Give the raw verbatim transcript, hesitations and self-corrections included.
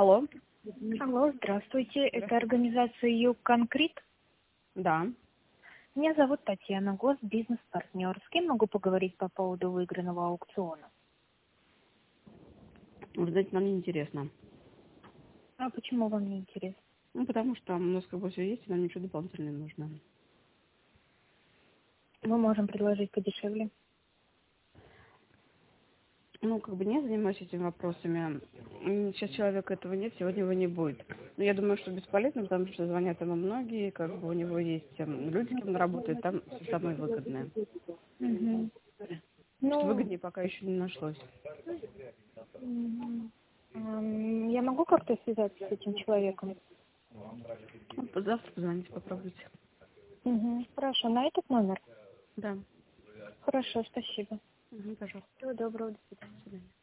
Алло. Алло, здравствуйте. Это организация Юг-Конкрет? Да. Меня зовут Татьяна Гос, бизнес-партнер. С кем могу поговорить по поводу выигранного аукциона? Вы знаете, нам не интересно. А почему вам не интересно? Ну, потому что там у нас как бы все есть, и нам ничего дополнительного не нужно. Мы можем предложить подешевле. Ну, как бы не занимаюсь этими вопросами. М, Сейчас человека этого нет, сегодня его не будет. Но я думаю, что бесполезно, потому что звонят ему многие, как бы у него есть эм, люди, с кем он работает, там все самое выгодное. Мгм. Что Ну, выгоднее пока еще не нашлось. м, м, я могу как-то связаться с этим человеком? Ну, завтра позвоните, попробуйте. Мгм. Хорошо, на этот номер? Да. Хорошо, спасибо. Мгм, пожалуйста. Всего доброго, до свидания. До свидания.